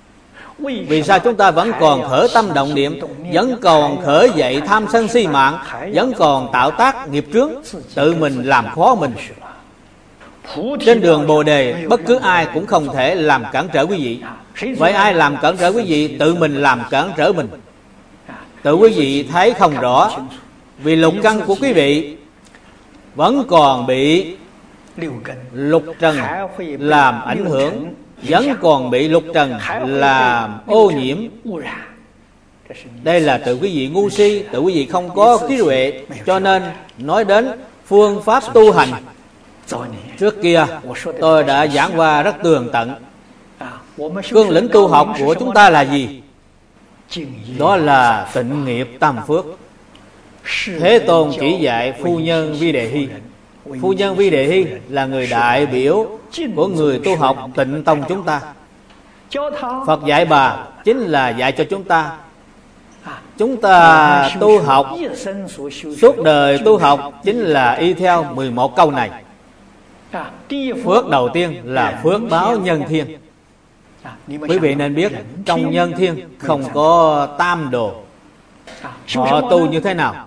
Vì sao chúng ta vẫn còn khởi tâm động niệm, vẫn còn khởi dậy tham sân si mạng, vẫn còn tạo tác nghiệp chướng, tự mình làm khó mình? Trên đường Bồ Đề, bất cứ ai cũng không thể làm cản trở quý vị. Vậy ai làm cản trở quý vị? Tự mình làm cản trở mình. Tự quý vị thấy không rõ, vì lục căn của quý vị vẫn còn bị lục trần làm ảnh hưởng, vẫn còn bị lục trần làm ô nhiễm. Đây là tự quý vị ngu si, tự quý vị không có trí tuệ. Cho nên nói đến phương pháp tu hành, trước kia tôi đã giảng qua rất tường tận. Cương lĩnh tu học của chúng ta là gì? Đó là tịnh nghiệp tam phước. Thế Tôn chỉ dạy phu nhân Vi Đề Hy. Phu nhân Vi Đề Hy là người đại biểu của người tu học Tịnh Tông chúng ta. Phật dạy bà chính là dạy cho chúng ta. Chúng ta tu học, suốt đời tu học chính là y theo mười một câu này. Phước đầu tiên là phước báo nhân thiên. Quý vị nên biết, trong nhân thiên không có tam đồ. Họ tu như thế nào?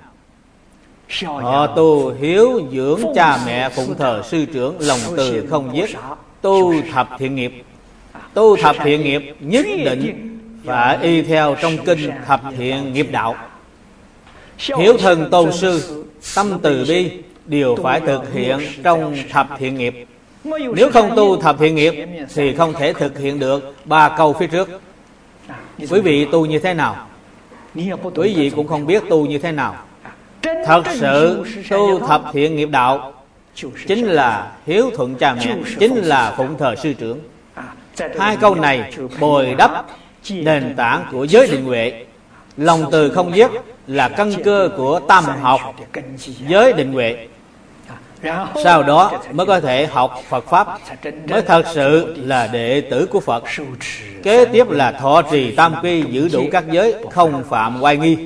Họ tu hiếu dưỡng cha mẹ, phụng thờ sư trưởng, lòng từ không giết, tu thập thiện nghiệp. Tu thập thiện nghiệp nhất định phải y theo trong kinh thập thiện nghiệp đạo. Hiếu thân tôn sư, tâm từ bi đều phải thực hiện trong thập thiện nghiệp. Nếu không tu thập thiện nghiệp thì không thể thực hiện được ba câu phía trước. Quý vị tu như thế nào? Quý vị cũng không biết tu như thế nào. Thật sự tu thập thiện nghiệp đạo chính là hiếu thuận cha mẹ, chính là phụng thờ sư trưởng. Hai câu này bồi đắp nền tảng của giới định huệ. Lòng từ không giết là căn cơ của tam học giới định huệ. Sau đó mới có thể học Phật Pháp, mới thật sự là đệ tử của Phật. Kế tiếp là thọ trì tam quy, giữ đủ các giới, không phạm oai nghi.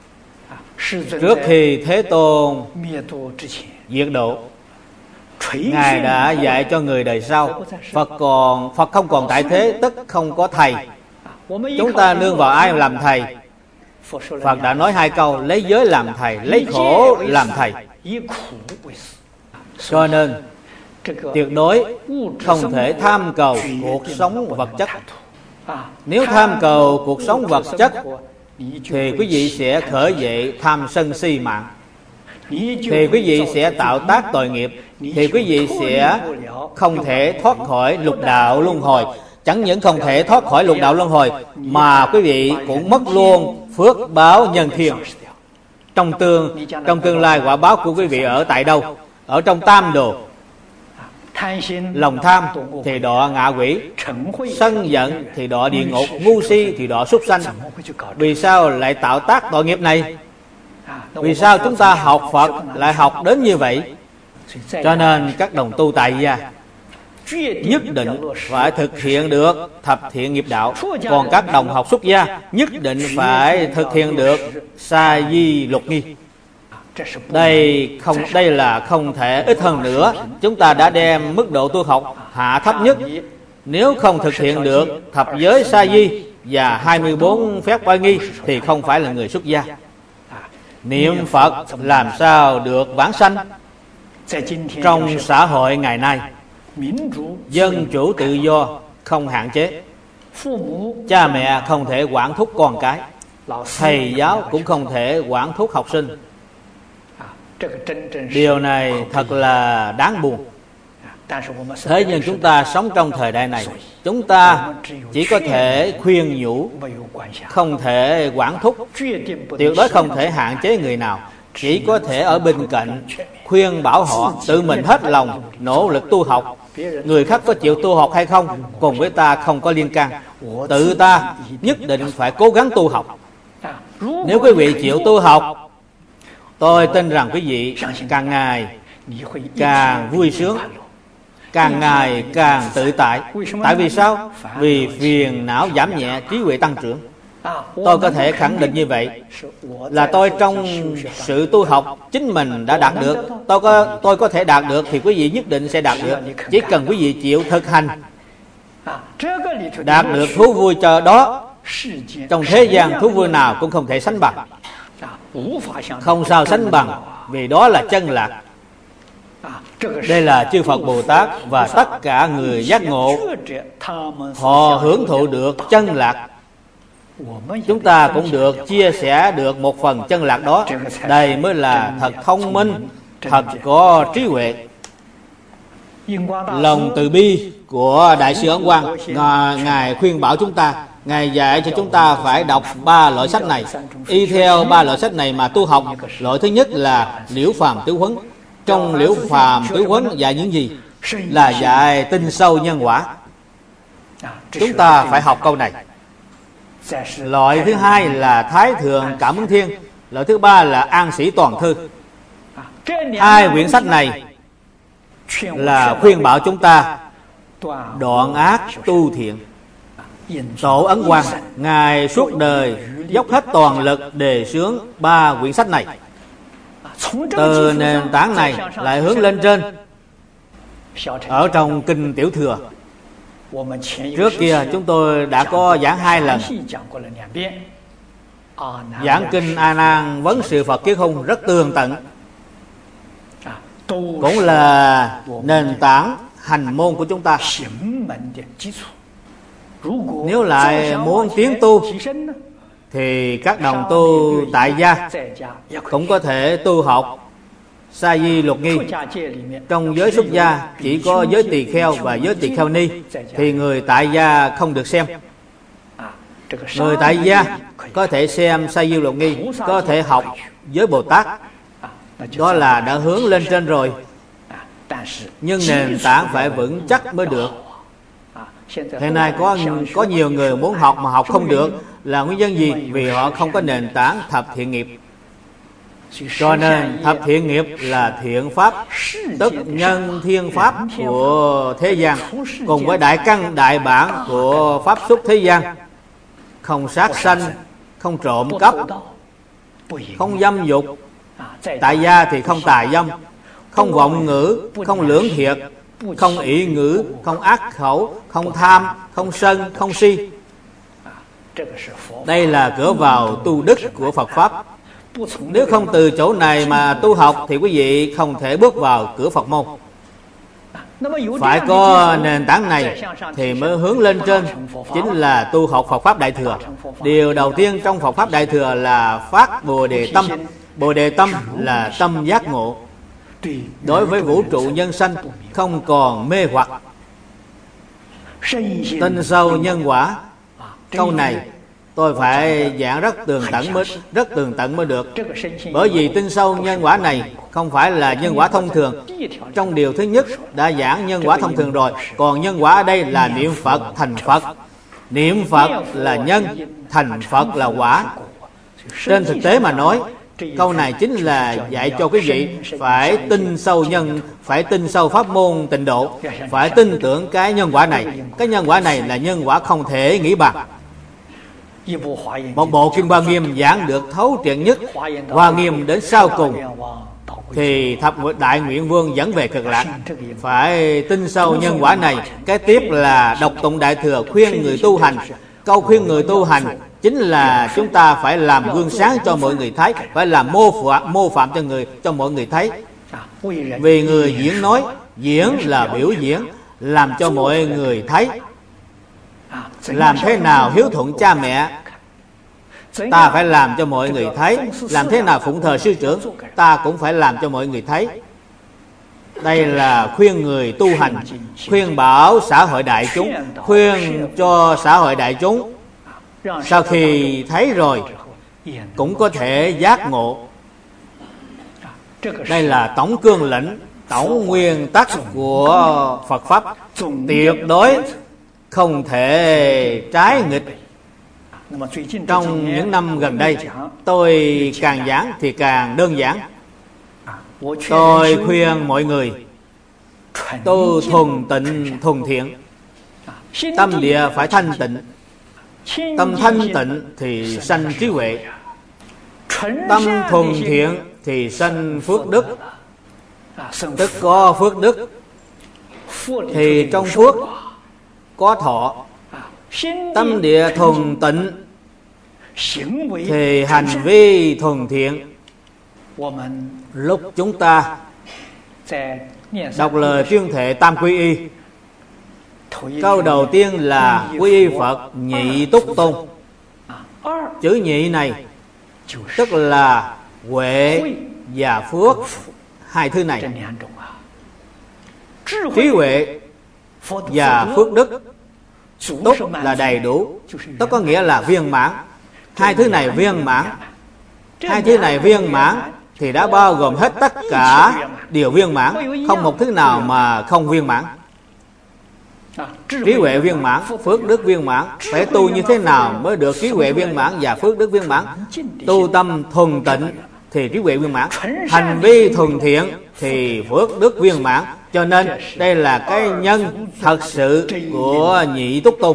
Trước khi Thế Tôn diệt độ, Ngài đã dạy cho người đời sau. Phật còn Phật không còn tại thế, tức không có thầy. Chúng ta nương vào ai làm thầy? Phật đã nói hai câu: lấy giới làm thầy, lấy khổ làm thầy. Cho nên tuyệt đối không thể tham cầu cuộc sống vật chất. Nếu tham cầu cuộc sống vật chất thì quý vị sẽ khởi dậy tham sân si mạng, thì quý vị sẽ tạo tác tội nghiệp, thì quý vị sẽ không thể thoát khỏi lục đạo luân hồi. Chẳng những không thể thoát khỏi lục đạo luân hồi, mà quý vị cũng mất luôn phước báo nhân thiên. Trong tương trong tương lai quả báo của quý vị ở tại đâu? Ở trong tam đồ. Lòng tham thì đọa ngạ quỷ, sân giận thì đọa địa ngục, ngu si thì đọa súc sanh. Vì sao lại tạo tác tội nghiệp này? Vì sao chúng ta học Phật lại học đến như vậy? Cho nên các đồng tu tại gia nhất định phải thực hiện được thập thiện nghiệp đạo. Còn các đồng học xuất gia nhất định phải thực hiện được sa di lục nghi. Đây không đây là không thể ít hơn nữa. Chúng ta đã đem mức độ tu học hạ thấp nhất. Nếu không thực hiện được thập giới sa di và hai mươi bốn phép oai nghi thì không phải là người xuất gia. Niệm Phật làm sao được vãng sanh? Trong xã hội ngày nay, dân chủ tự do không hạn chế. Cha mẹ không thể quản thúc con cái, thầy giáo cũng không thể quản thúc học sinh. Điều này thật là đáng buồn. Thế nhưng chúng ta sống trong thời đại này, chúng ta chỉ có thể khuyên nhủ, không thể quản thúc, tuyệt đối không thể hạn chế người nào. Chỉ có thể ở bên cạnh khuyên bảo họ tự mình hết lòng nỗ lực tu học. Người khác có chịu tu học hay không cùng với ta không có liên can. Tự ta nhất định phải cố gắng tu học. Nếu quý vị chịu tu học, tôi tin rằng quý vị càng ngày càng vui sướng, càng ngày càng tự tại. Tại vì sao? Vì phiền não giảm nhẹ, trí huệ tăng trưởng. Tôi có thể khẳng định như vậy là tôi trong sự tu học chính mình đã đạt được. Tôi có tôi có thể đạt được thì quý vị nhất định sẽ đạt được. Chỉ cần quý vị chịu thực hành, đạt được thú vui cho đó. Trong thế gian thú vui nào cũng không thể sánh bằng, không sao sánh bằng, vì đó là chân lạc. Đây là chư Phật Bồ Tát và tất cả người giác ngộ, họ hưởng thụ được chân lạc. Chúng ta cũng được chia sẻ được một phần chân lạc đó. Đây mới là thật thông minh, thật có trí huệ. Lòng từ bi của Đại sư Ấn Quang, Ngài khuyên bảo chúng ta, Ngài dạy cho chúng ta phải đọc ba loại sách này, y theo ba loại sách này mà tu học. Loại thứ nhất là Liễu Phàm Tứ Huấn. Trong Liễu Phàm Tứ Huấn dạy những gì? Là dạy tin sâu nhân quả. Chúng ta phải học câu này. Loại thứ hai là Thái Thượng Cảm Ứng Thiên. Loại thứ ba là An Sĩ Toàn Thư. Hai quyển sách này là khuyên bảo chúng ta đoạn ác tu thiện. Tổ Ấn Quang, Ngài suốt đời dốc hết toàn lực đề xướng ba quyển sách này. Từ nền tảng này lại hướng lên trên. Ở trong Kinh Tiểu Thừa, trước kia chúng tôi đã có giảng hai lần. Giảng Kinh A Nan Vấn Sự Phật Kiết Hung rất tường tận, cũng là nền tảng hành môn của chúng ta. Nếu lại muốn tiến tu thì các đồng tu tại gia cũng có thể tu học Sa Di Luật Nghi. Trong giới xuất gia chỉ có giới tỳ kheo và giới tỳ kheo ni, thì người tại gia không được xem. Người tại gia có thể xem Sa Di Luật Nghi, có thể học giới Bồ Tát, đó là đã hướng lên trên rồi. Nhưng nền tảng phải vững chắc mới được. Hiện nay có có nhiều người muốn học mà học không được, là nguyên nhân gì? Vì họ không có nền tảng thập thiện nghiệp. Cho nên thập thiện nghiệp là thiện pháp, tức nhân thiên pháp của thế gian, cùng với đại căn đại bản của pháp xuất thế gian. Không sát sanh, không trộm cắp, không dâm dục. Tại gia thì không tà dâm, không vọng ngữ, không lưỡng thiệt, không ỷ ngữ, không ác khẩu, không tham, không sân, không si. Đây là cửa vào tu đức của Phật Pháp. Nếu không từ chỗ này mà tu học thì quý vị không thể bước vào cửa Phật môn. Phải có nền tảng này thì mới hướng lên trên, chính là tu học Phật Pháp Đại Thừa. Điều đầu tiên trong Phật Pháp Đại Thừa là phát Bồ Đề Tâm. Bồ Đề Tâm là tâm giác ngộ. Đối với vũ trụ nhân sanh không còn mê hoặc. Tin sâu nhân quả, câu này tôi phải giảng rất tường tận mới rất tường tận mới được. Bởi vì tin sâu nhân quả này không phải là nhân quả thông thường. Trong điều thứ nhất đã giảng nhân quả thông thường rồi. Còn nhân quả ở đây là niệm Phật thành Phật. Niệm Phật là nhân, thành Phật là quả. Trên thực tế mà nói, câu này chính là dạy cho quý vị phải tin sâu nhân, phải tin sâu pháp môn tịnh độ, phải tin tưởng cái nhân quả này. Cái nhân quả này là nhân quả không thể nghĩ bằng. Một bộ Kim Hoa Nghiêm giảng được thấu triệt nhất, Hoa Nghiêm đến sau cùng, thì thập đại nguyện vương dẫn về cực lạc. Phải tin sâu nhân quả này. Cái tiếp là đọc tụng Đại Thừa khuyên người tu hành. Câu khuyên người tu hành chính là chúng ta phải làm gương sáng cho mọi người thấy, phải làm mô phạm, mô phạm cho người cho mọi người thấy. Vì người diễn nói, diễn là biểu diễn, làm cho mọi người thấy. Làm thế nào hiếu thuận cha mẹ, ta phải làm cho mọi người thấy. Làm thế nào phụng thờ sư trưởng, ta cũng phải làm cho mọi người thấy. Đây là khuyên người tu hành, khuyên bảo xã hội đại chúng, khuyên cho xã hội đại chúng sau khi thấy rồi cũng có thể giác ngộ. Đây là tổng cương lĩnh, tổng nguyên tắc của Phật Pháp, tuyệt đối không thể trái nghịch. Trong những năm gần đây, tôi càng giảng thì càng đơn giản. Tôi khuyên mọi người tu thuần tịnh thuần thiện. Tâm địa phải thanh tịnh. Tâm thanh tịnh thì sanh trí huệ. Tâm thuần thiện thì sanh phước đức. Tức có phước đức thì trong phước có thọ. Tâm địa thuần tịnh thì hành vi thuần thiện. Lúc chúng ta đọc lời tuyên thệ tam quy y. Câu đầu tiên là quy y Phật nhị túc tôn. Chữ nhị này tức là huệ và phước, hai thứ này. Trí huệ và phước đức, túc là đầy đủ, đó có nghĩa là viên mãn. Hai thứ này viên mãn, hai thứ này viên mãn thì đã bao gồm hết tất cả điều viên mãn, không một thứ nào mà không viên mãn. Trí huệ viên mãn, phước đức viên mãn. Phải tu như thế nào mới được trí huệ viên mãn và phước đức viên mãn? Tu tâm thuần tịnh thì trí huệ viên mãn, hành vi thuần thiện thì phước đức viên mãn. Cho nên đây là cái nhân thật sự của nhị túc tôn.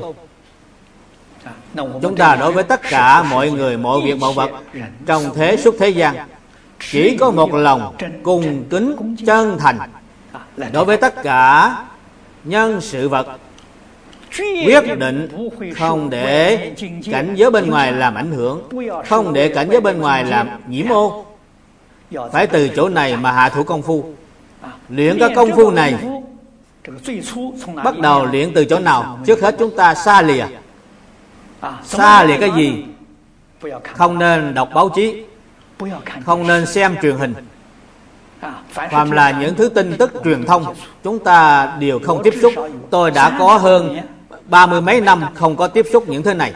Chúng ta đối với tất cả mọi người, mọi việc, mọi vật trong thế xuất thế gian chỉ có một lòng cung kính chân thành. Đối với tất cả nhân sự vật, quyết định không để cảnh giới bên ngoài làm ảnh hưởng, không để cảnh giới bên ngoài làm nhiễm ô. Phải từ chỗ này mà hạ thủ công phu. Luyện cái công phu này bắt đầu luyện từ chỗ nào? Trước hết chúng ta xa lìa. Xa lìa cái gì? Không nên đọc báo chí, không nên xem truyền hình. Phàm là những thứ tin tức truyền thông chúng ta đều không tiếp xúc. Tôi đã có hơn ba mươi mấy năm không có tiếp xúc những thứ này.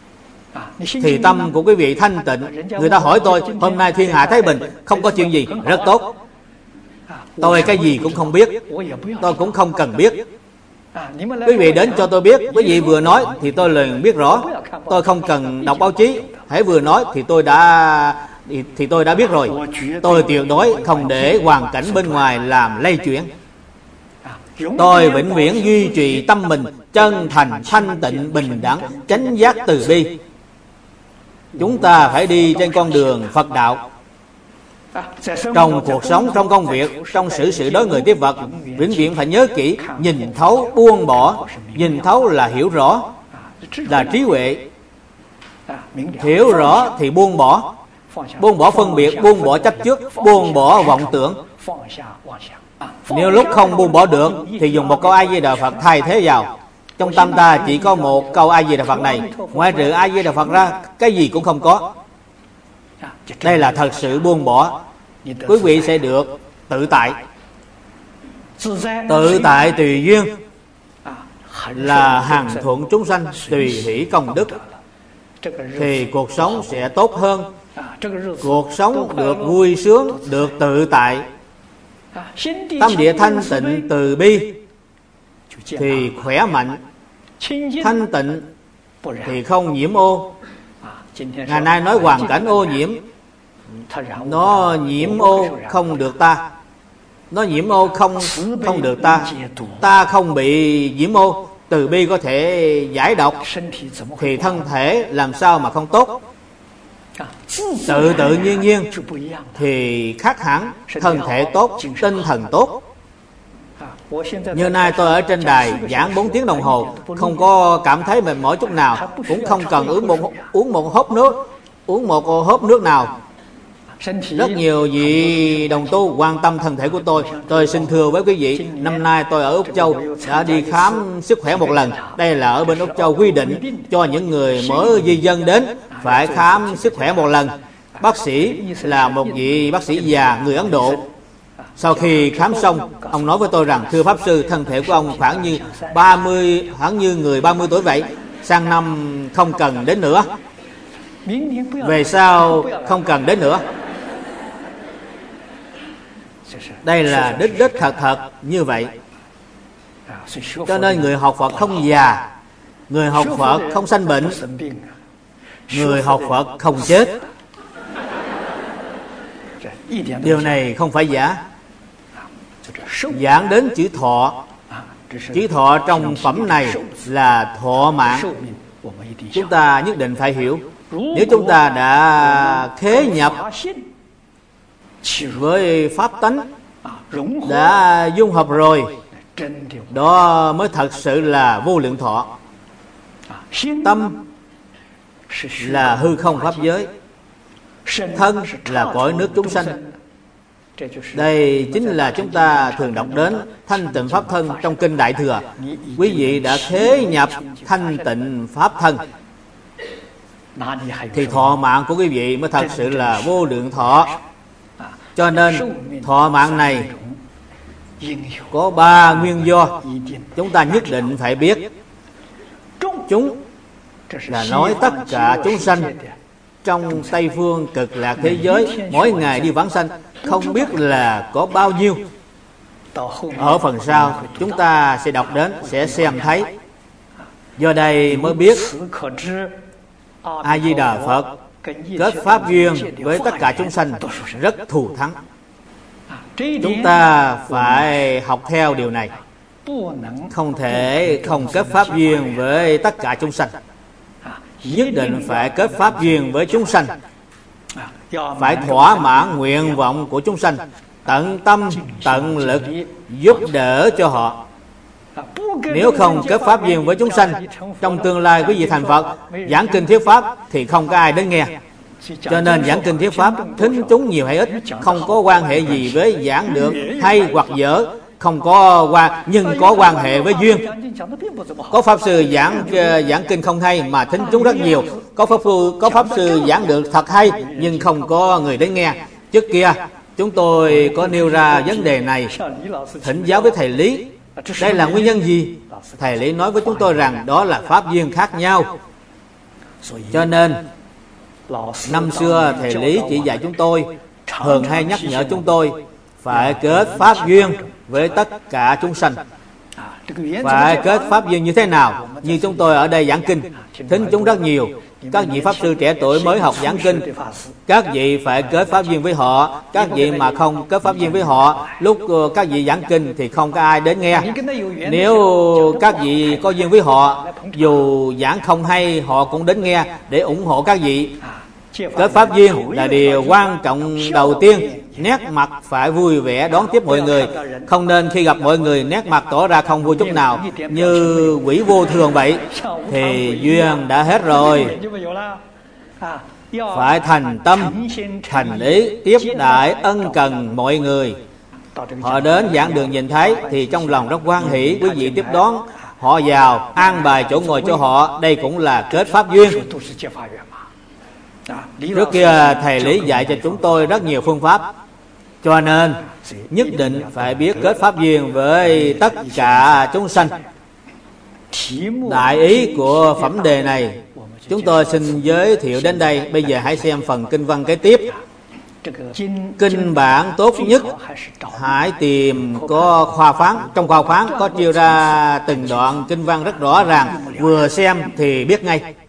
Thì tâm của quý vị thanh tịnh. Người ta hỏi tôi hôm nay thiên hạ thái bình, không có chuyện gì, rất tốt. Tôi cái gì cũng không biết, tôi cũng không cần biết. Quý vị đến cho tôi biết, quý vị vừa nói thì tôi liền biết rõ. Tôi không cần đọc báo chí, hãy vừa nói thì tôi đã thì, thì tôi đã biết rồi. Tôi tuyệt đối không để hoàn cảnh bên ngoài làm lay chuyển. Tôi vĩnh viễn duy trì tâm mình chân thành, thanh tịnh, bình đẳng, chánh giác từ bi. Chúng ta phải đi trên con đường Phật đạo. Trong cuộc sống, trong công việc, trong xử sự đối người tiếp vật, vĩnh viễn phải nhớ kỹ, nhìn thấu, buông bỏ. Nhìn thấu là hiểu rõ, là trí huệ. Hiểu rõ thì buông bỏ. Buông bỏ phân biệt, buông bỏ chấp trước, buông bỏ vọng tưởng. Nếu lúc không buông bỏ được thì dùng một câu A Di Đà Phật thay thế vào. Trong tâm ta chỉ có một câu A Di Đà Phật này, ngoài trừ A Di Đà Phật ra cái gì cũng không có. Đây là thật sự buông bỏ. Quý vị sẽ được tự tại. Tự tại tùy duyên là hằng thuận chúng sanh, tùy hỷ công đức. Thì cuộc sống sẽ tốt hơn. Cuộc sống được vui sướng, được tự tại. Tâm địa thanh tịnh từ bi thì khỏe mạnh. Thanh tịnh thì không nhiễm ô. Ngày nay nói hoàn cảnh ô nhiễm, nó nhiễm ô không được ta. Nó nhiễm ô không không được ta. Ta không bị nhiễm ô. Từ bi có thể giải độc thì thân thể làm sao mà không tốt. Tự tự nhiên nhiên thì khác hẳn. Thân thể tốt, tinh thần tốt. Như nay tôi ở trên đài giảng bốn tiếng đồng hồ, không có cảm thấy mệt mỏi chút nào, cũng không cần uống một uống một hớp nước, uống một hớp nước nào. Rất nhiều vị đồng tu quan tâm thân thể của tôi. Tôi xin thưa với quý vị, năm nay tôi ở Úc Châu đã đi khám sức khỏe một lần. Đây là ở bên Úc Châu quy định cho những người mới di dân đến phải khám sức khỏe một lần. Bác sĩ là một vị bác sĩ già người Ấn Độ. Sau khi khám xong, ông nói với tôi rằng thưa Pháp Sư, thân thể của ông khoảng như ba mươi, khoảng như người ba mươi tuổi vậy. Sang năm không cần đến nữa. Về sau không cần đến nữa. Đây là đích đích thật thật như vậy. Cho nên người học Phật không già, người học Phật không sanh bệnh, người học Phật không chết. Điều này không phải giả. Giảng đến chữ thọ. Chữ thọ trong phẩm này là thọ mạng. Chúng ta nhất định phải hiểu. Nếu chúng ta đã khế nhập với pháp tánh, đã dung hợp rồi, đó mới thật sự là vô lượng thọ. Tâm là hư không pháp giới, thân là cõi nước chúng sanh, Đây chính là chúng ta thường đọc đến thanh tịnh pháp thân trong kinh Đại Thừa. Quý vị đã thế nhập thanh tịnh pháp thân thì thọ mạng của quý vị mới thật sự là vô lượng thọ. Cho nên thọ mạng này có ba nguyên do chúng ta nhất định phải biết. Chúng là nói tất cả chúng sanh trong Tây Phương Cực Lạc thế giới mỗi ngày đi vãng sanh không biết là có bao nhiêu. Ở phần sau chúng ta sẽ đọc đến, sẽ xem thấy. Do đây mới biết A Di Đà Phật kết pháp duyên với tất cả chúng sanh rất thù thắng. Chúng ta phải học theo điều này, không thể không kết pháp duyên với tất cả chúng sanh. Nhất định phải kết pháp duyên với chúng sanh, phải thỏa mãn nguyện vọng của chúng sanh, tận tâm tận lực giúp đỡ cho họ. Nếu không kết pháp duyên với chúng sanh, trong tương lai quý vị thành Phật, giảng kinh thuyết pháp thì không có ai đến nghe. Cho nên giảng kinh thuyết pháp, thính chúng nhiều hay ít không có quan hệ gì với giảng được hay hoặc dở, không có quan, nhưng có quan hệ với duyên. Có pháp sư giảng giảng kinh không hay mà thính chúng rất nhiều. Có pháp sư có pháp sư giảng được thật hay nhưng không có người đến nghe. Trước kia chúng tôi có nêu ra vấn đề này, thỉnh giáo với thầy Lý. Đây là nguyên nhân gì? Thầy Lý nói với chúng tôi rằng đó là pháp duyên khác nhau. Cho nên năm xưa thầy Lý chỉ dạy chúng tôi, thường hay nhắc nhở chúng tôi phải kết pháp duyên với tất cả chúng sanh. Phải kết pháp duyên như thế nào? Như chúng tôi ở đây giảng kinh, thính chúng rất nhiều. Các vị pháp sư trẻ tuổi mới học giảng kinh, các vị phải kết pháp duyên với họ. Các vị mà không kết pháp duyên với họ, lúc các vị giảng kinh thì không có ai đến nghe. Nếu các vị có duyên với họ, dù giảng không hay họ cũng đến nghe để ủng hộ các vị. Kết pháp duyên là điều quan trọng đầu tiên. Nét mặt phải vui vẻ đón tiếp mọi người, không nên khi gặp mọi người nét mặt tỏ ra không vui chút nào, như quỷ vô thường vậy, thì duyên đã hết rồi. Phải thành tâm thành ý tiếp đãi ân cần mọi người. Họ đến giảng đường nhìn thấy thì trong lòng rất hoan hỷ, quý vị tiếp đón họ vào, an bài chỗ ngồi cho họ, đây cũng là kết pháp duyên. Trước kia thầy Lý dạy cho chúng tôi rất nhiều phương pháp, cho nên nhất định phải biết kết pháp duyên với tất cả chúng sanh. Đại ý của phẩm đề này chúng tôi xin giới thiệu đến đây. Bây giờ hãy xem phần kinh văn kế tiếp. Kinh bản tốt nhất hãy tìm có khoa phán. Trong khoa phán có chia ra từng đoạn kinh văn rất rõ ràng, vừa xem thì biết ngay.